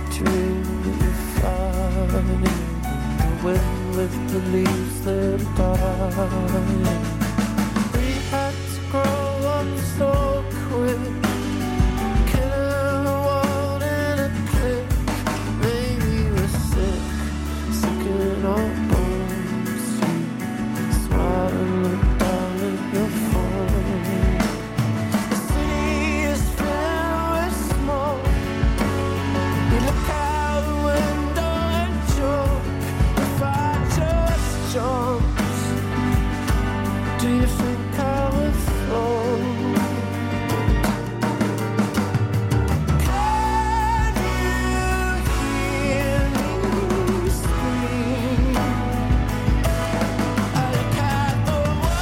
dream that you're flying the wind with the leaves that are dying. We had to grow up so quick, killing the world in a click. Maybe we're sick in our bones. You smile and look down at your phone. The city is filled with smoke. You look out the window and joke. If I just jumped, do you think I would float? Can you hear me scream? I look at the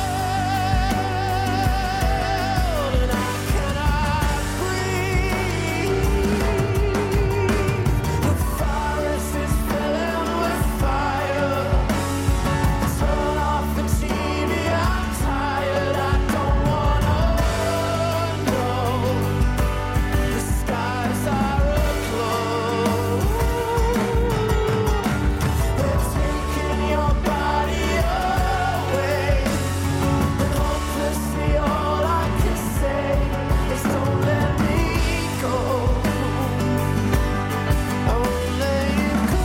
world and I cannot breathe. The forest is filling with fire. Turn off the TV, I'm tired. I don't wanna know. The skies are aglow. They're taking your body away, and hopelessly all I can say is don't let me go. I won't let you go.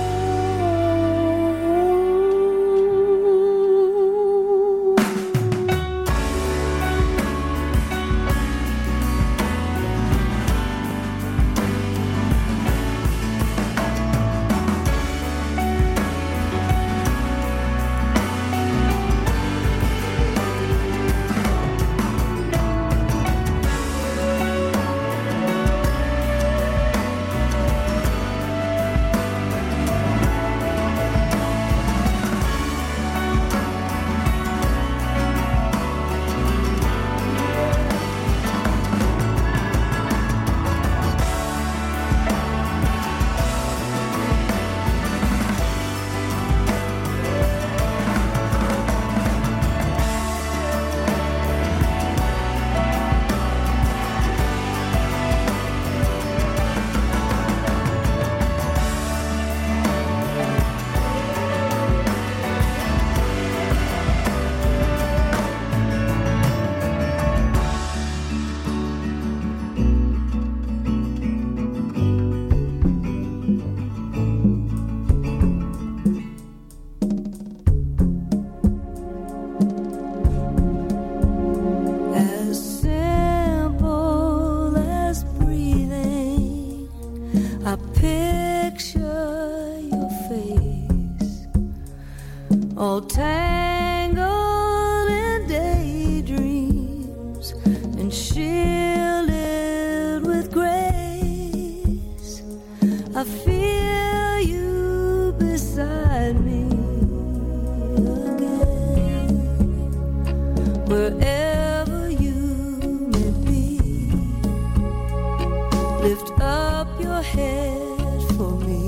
As simple as breathing, I picture your face, all tangled in daydreams and shielded with grace. I feel you beside me again. Wherever you may be, lift up your head for me.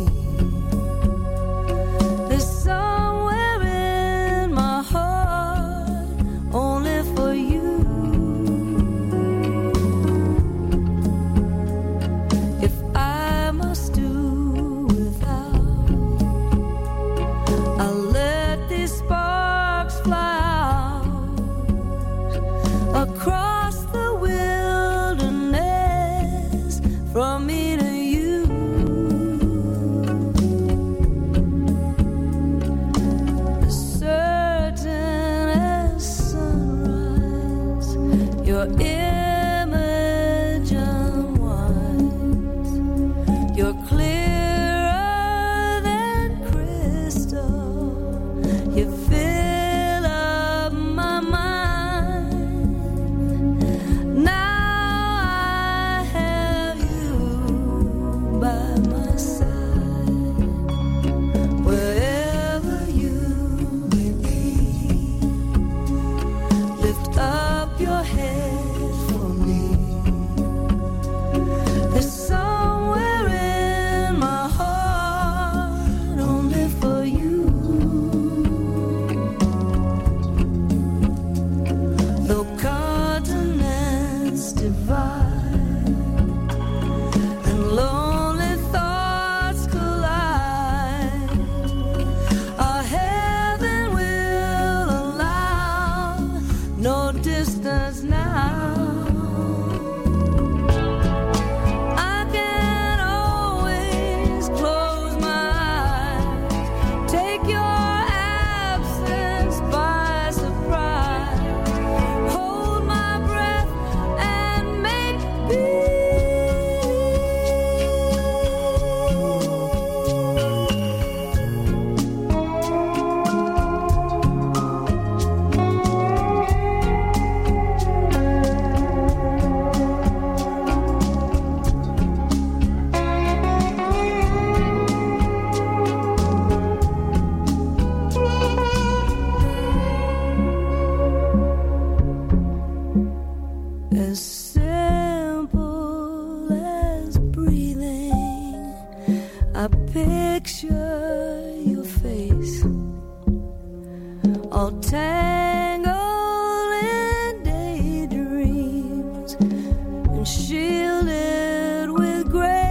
There's somewhere in my heart only for you. If I must do without, I'll let these sparks fly out across the wilderness from me to you. Certain as sunrise, your image unwinds. You're clearer than crystal. You fill up my mind. Now I have you by my side. Wherever you may be, lift up your head for me. There's somewhere in I picture your face all tangled in daydreams and shielded with grace.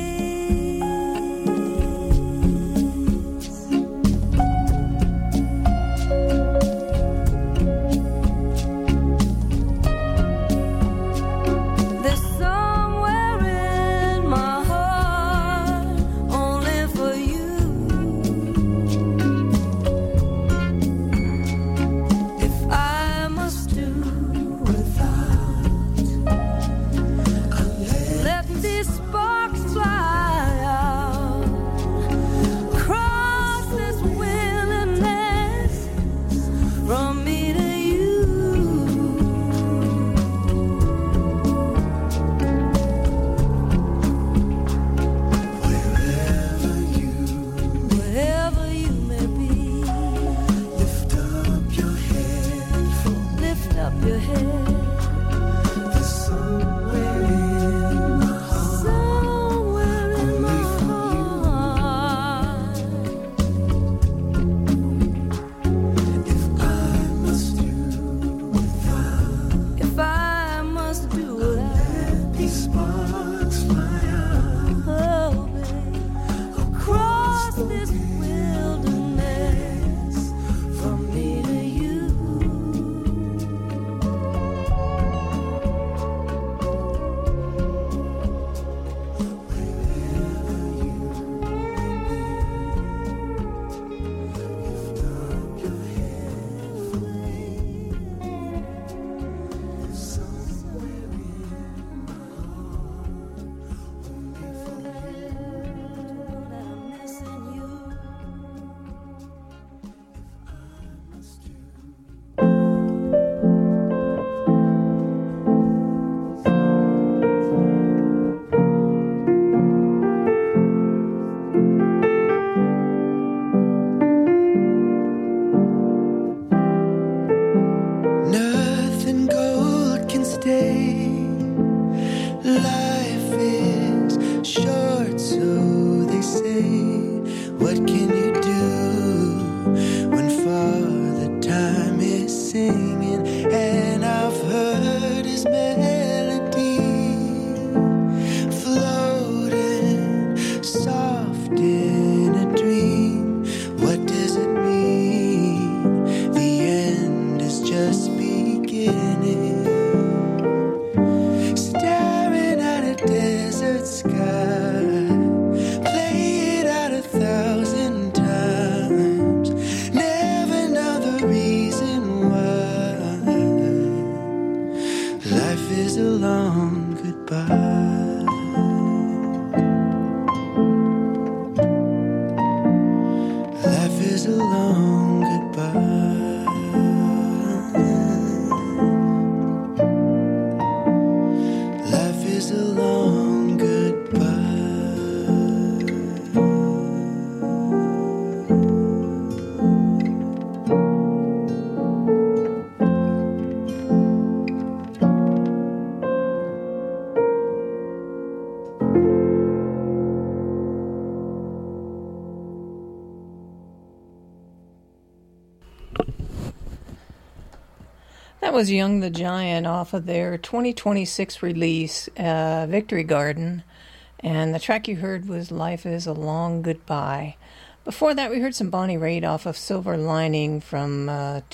That was Young the Giant off of their 2026 release, Victory Garden. And the track you heard was Life is a Long Goodbye. Before that, we heard some Bonnie Raitt off of Silver Lining from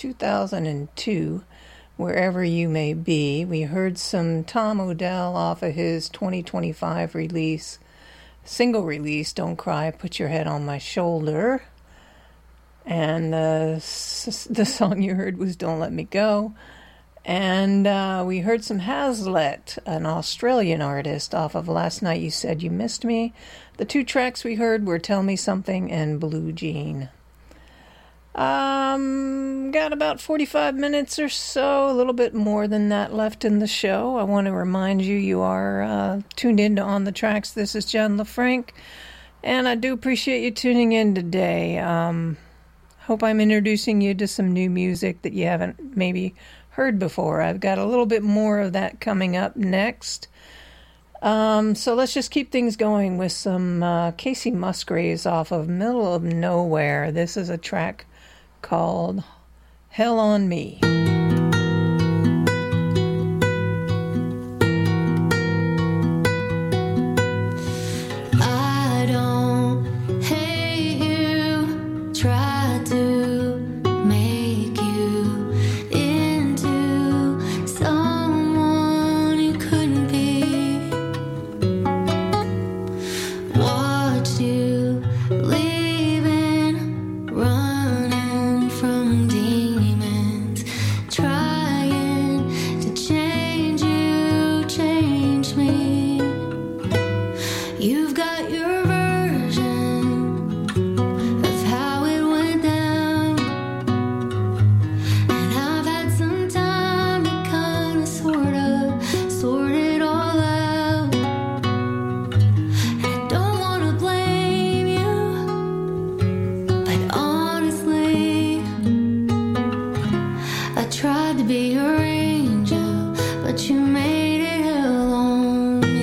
2002, Wherever You May Be. We heard some Tom Odell off of his 2025 release, single release, Don't Cry, Put Your Head on My Shoulder. And the song you heard was Don't Let Me Go. And we heard some Hazlitt, an Australian artist, off of Last Night You Said You Missed Me. The two tracks we heard were Tell Me Something and Blue Jean. Got about 45 minutes or so, a little bit more than that left in the show. I want to remind you, you are tuned in to On the Tracks. This is Jen LaFranc, and I do appreciate you tuning in today. Hope I'm introducing you to some new music that you haven't maybe heard before. I've got a little bit more of that coming up next. So let's just keep things going with some Casey Musgraves off of Middle of Nowhere. This is a track called Hell on Me. I don't hate you, try to make you into someone you couldn't be. Watch you leaving, running from demons, trying to change you, change me. You've got your version of how it went down, and I've had some time to kind of sort it all out. And I don't want to blame you, but honestly, I tried to be your angel, but you made it hell on me.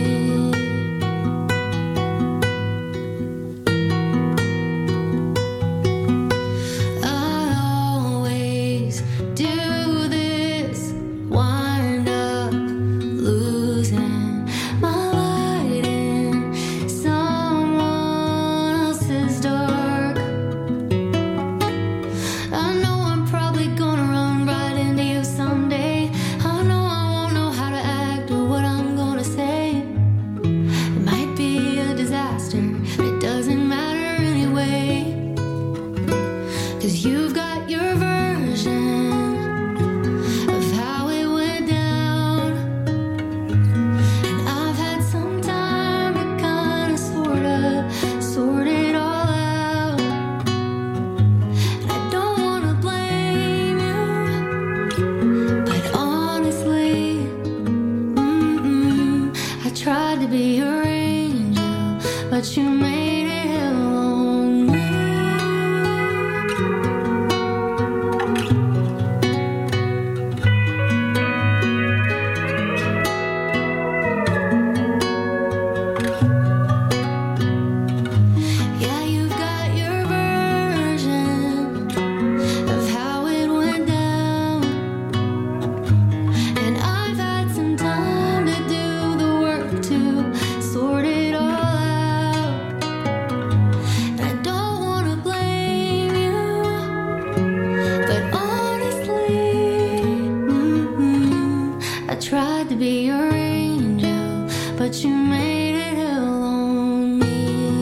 I always do this, wind up losing my light in someone else's dark. I know I'm probably gonna run right into you someday. I know I won't know how to act or what I'm gonna say. It might be a disaster, but it doesn't matter anyway. 'Cause you've got your version of how it went down, and I've had some time to kind of sort it all out. And I don't want to blame you, but honestly, I tried to be your angel, but you made it hell on me. Yeah, you've got your version of how it went down, and I've had some time to do the work to sort it all out. And I don't want to blame you, but honestly, I tried to be your angel, but you made it hell on me.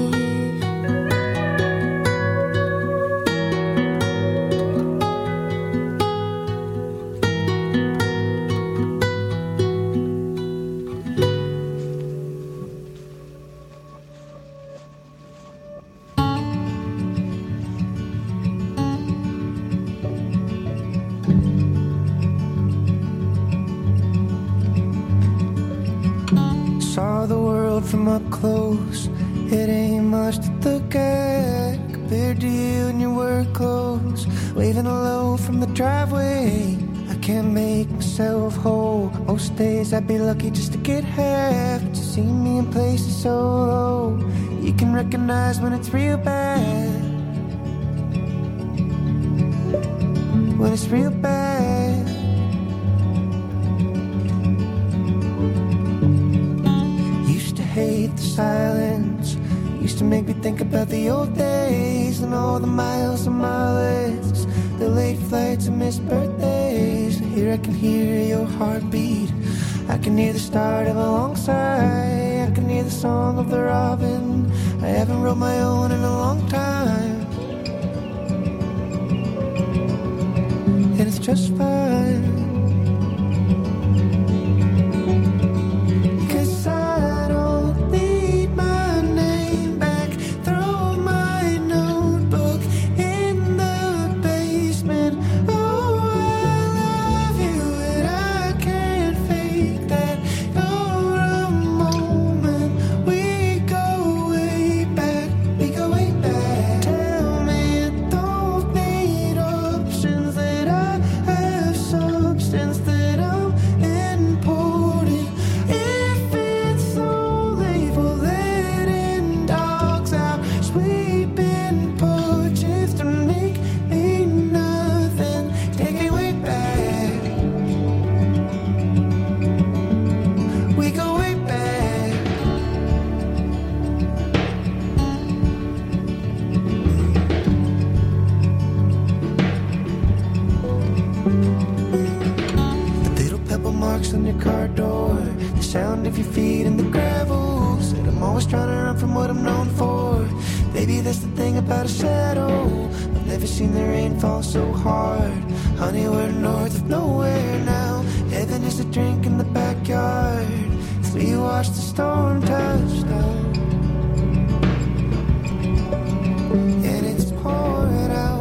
Saw the world from up close. It ain't much to look at compared to you and your work clothes. Waving hello from the driveway. I can't make myself whole. Most days I'd be lucky just to get half. But you see me in places so low, you can recognize when it's real bad. When it's real bad. Used to hate the silence. Used to make me think about the old days and all the miles and mileage, the late flights and missed birthdays. Here I can hear your heartbeat. I can hear the start of a long sigh. I can hear the song of the robin. I haven't wrote my own in a long time, and it's just fine. 'Cause I don't need my name back. Throw my notebook in the basement. Oh, I love you and I can't fake that. You're a moment. We go way back. We go way back. Tell me you don't need options that I have ground if your feet in the gravel. Said I'm always trying to run from what I'm known for. Baby, that's the thing about a shadow. I've never seen the rain fall so hard. Honey, we're north of nowhere now. Heaven is a drink in the backyard. As we watch the storm touch down. And it's pouring out.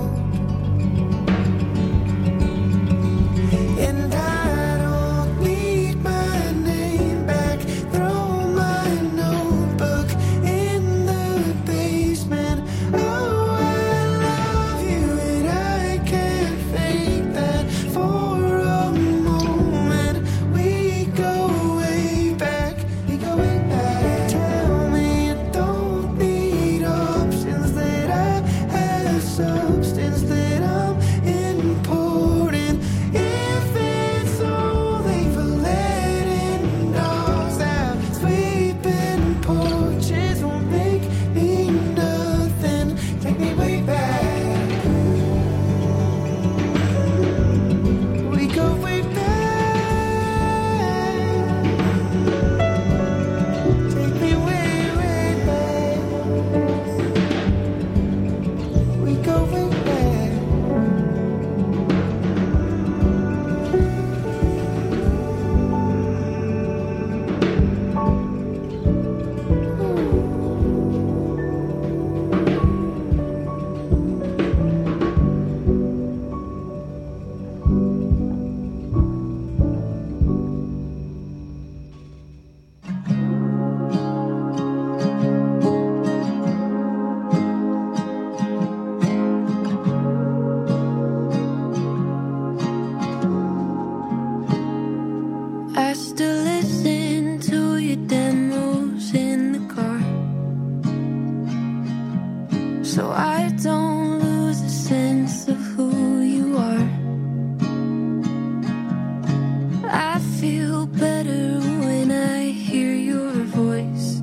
And I don't need my name back. Throw my notebook in the basement. Oh, I love you and I can't fake that for a moment. We go way back. We go way back. Tell me you don't need options, that I have substance, that I'm important. If it's only for letting dogs out, sweeping porches won't make me nothing. Take me way back. We go way back. Take me way, way back. We go way back. I still listen to your demos in the car, so I don't lose a sense of who you are. I feel better when I hear your voice.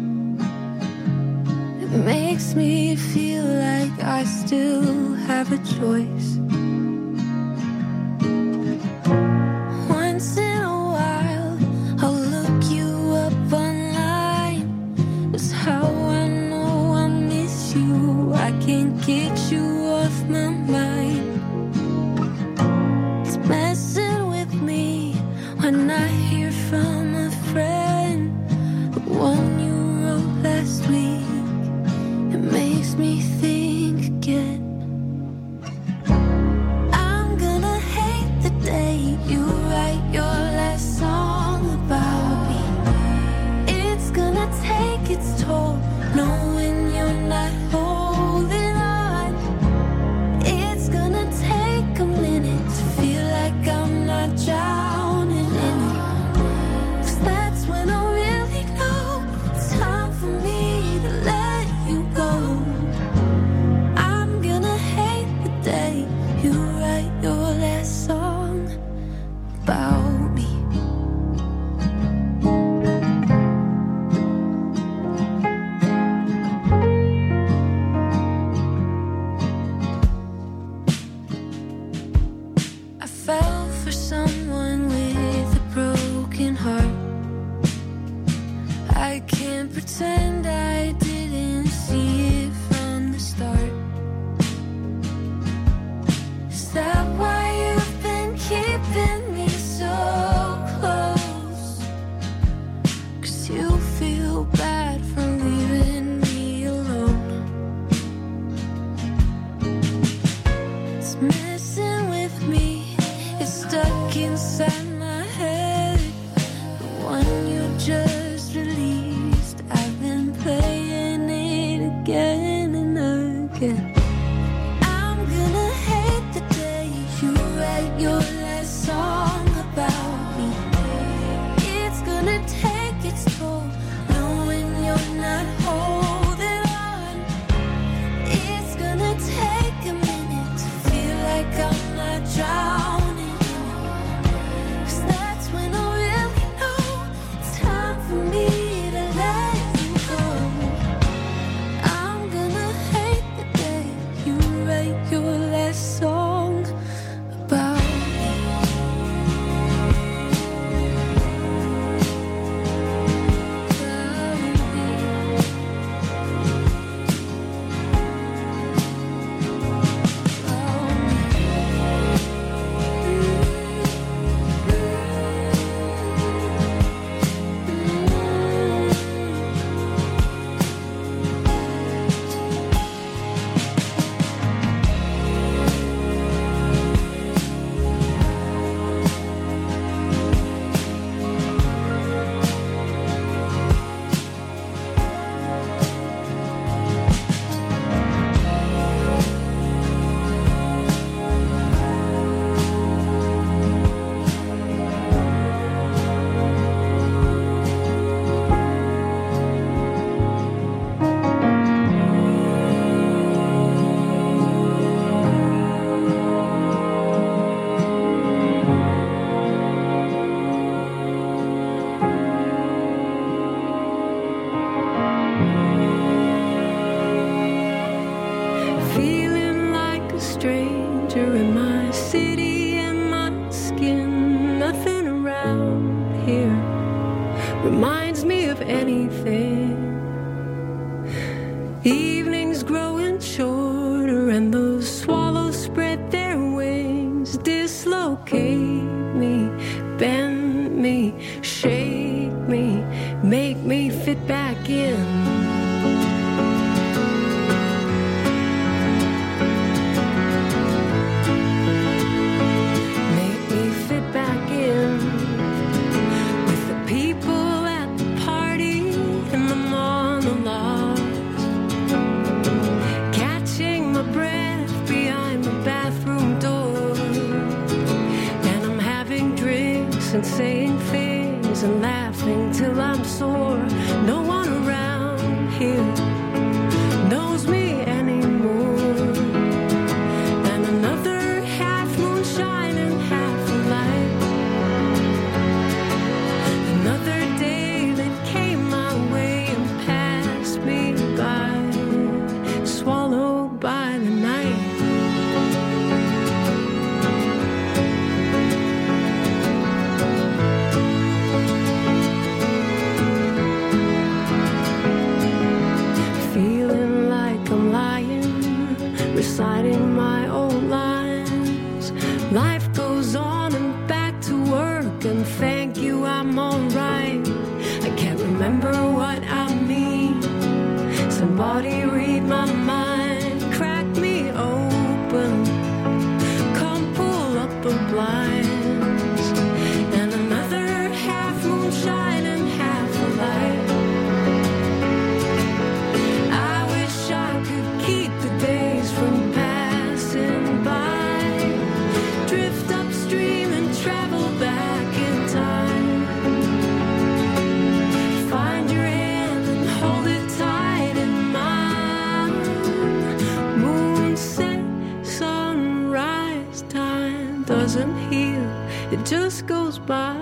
It makes me feel like I still have a choice. Once in a while, I'll look you up online. That's how I know I miss you. I can't get you off my mind. It's messing with me when I hear from a friend, the one you wrote last week. It makes me think again. I'm gonna hate the day you write your last song about me. It's gonna take its toll knowing you're not holding on. It's gonna take a minute to feel like I'm not drowning in it. 'Cause that's when I really know it's time for me to let you go. I'm gonna hate the day you write your last song about me. I fell for someone with a broken heart. I can't pretend I didn't see it from the start. Is that why you've been keeping me so close? 'Cause you feel bad for leaving me alone. It's messing with me. It's stuck inside my head. The one you just released. I've been playing it again and again. I'm gonna hate the day you write your last song about me. It's gonna take its toll knowing you're not holding on. It's gonna take a minute to feel like I'm not drowning. 'Cause that's when I really know it's time for me to let you go. I'm gonna hate the day winter in my city and my skin. Nothing around here reminds me of anything. Evenings growing shorter and those swallows spread their wings. Dislocate me, bend me, shake me, make me fit back in. And saying things and laughing till I'm sore. No one around here knows me anymore. And another half moon shining, half a light. Another day that came my way and passed me by, swallowed by the night. Reciting my old lines. Life goes on and back to work, and thank you, I'm alright. I can't remember what I mean. Somebody read my mind, crack me open, come pull up the blinds. And another half moon shining, half a light. I wish I could keep the days from passing by, drift upstream and travel back in time. Find your hand and hold it tight in mine. Moonset, sunrise, time doesn't heal, it just goes by.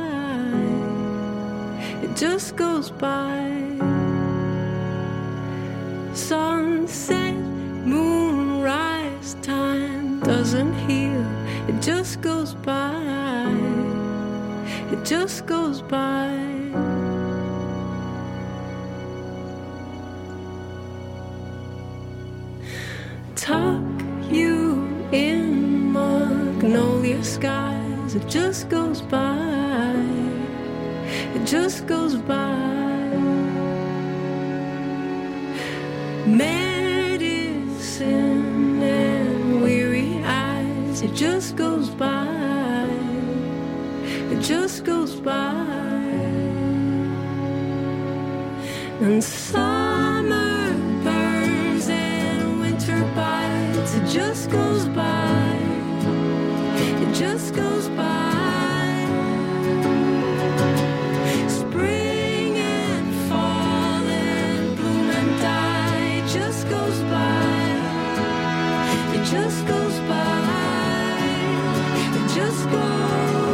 It just goes by. Sunset, moonrise, time doesn't heal, it just goes by. It just goes by. Tuck you in magnolia skies, it just goes by. It just goes by. Medicine and weary eyes, it just goes by. It just goes by. And summer burns and winter bites, it just goes by. It just goes by. Spring and fall and bloom and die, it just goes by. It just goes by. It just goes by.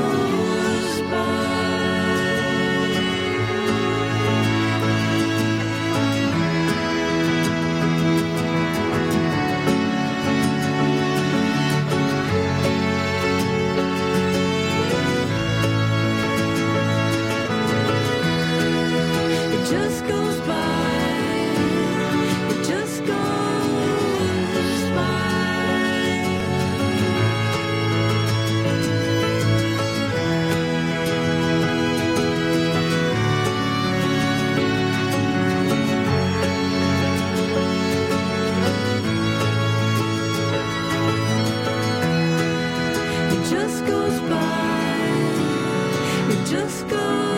It just goes by. It just goes by. It just goes by. It just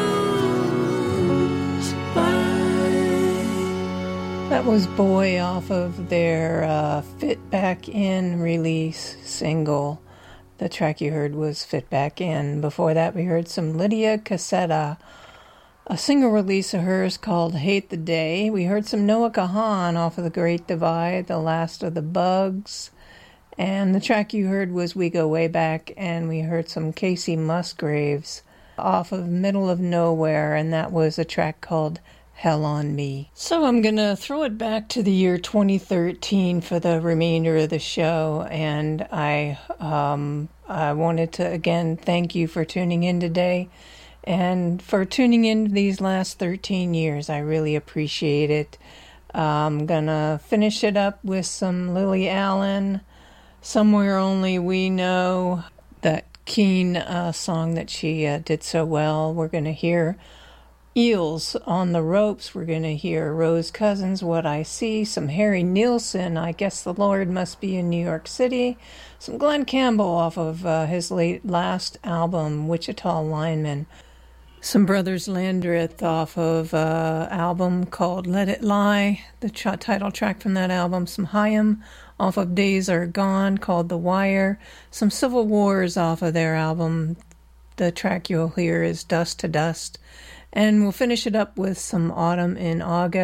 goes by. That was Boy off of their Fit Back In release single. The track you heard was Fit Back In. Before that, we heard some Lydia Cassetta, a single release of hers called Hate the Day. We heard some Noah Kahan off of The Great Divide, The Last of the Bugs. And the track you heard was We Go Way Back, and we heard some Casey Musgraves off of Middle of Nowhere, and that was a track called Hell on Me. So I'm going to throw it back to the year 2013 for the remainder of the show, and I wanted to again thank you for tuning in today and for tuning in these last 13 years. I really appreciate it. I'm going to finish it up with some Lily Allen, Somewhere Only We Know, that Keen song that she did so well. We're going to hear Eels on the Ropes. We're going to hear Rose Cousins, What I See, some Harry Nilsson, I Guess the Lord Must Be in New York City, some Glenn Campbell off of his last album, Wichita Lineman, some Brothers Landreth off of album called Let It Lie, the title track from that album, some Haim off of Days Are Gone called The Wire, some Civil Wars off of their album. The track you'll hear is Dust to Dust. And we'll finish it up with some Autumn in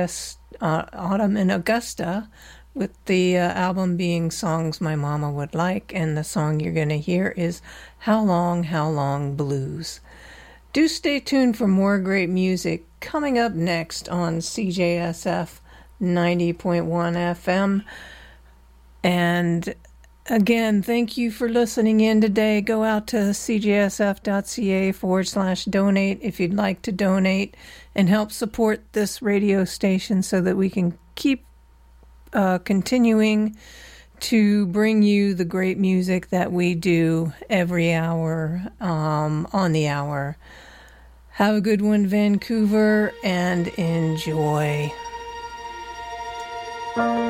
Augusta, with the album being Songs My Mama Would Like, and the song you're going to hear is How Long Blues. Do stay tuned for more great music coming up next on CJSF 90.1 FM. And again, thank you for listening in today. Go out to cjsf.ca/donate if you'd like to donate and help support this radio station so that we can keep continuing to bring you the great music that we do every hour on the hour. Have a good one, Vancouver, and enjoy.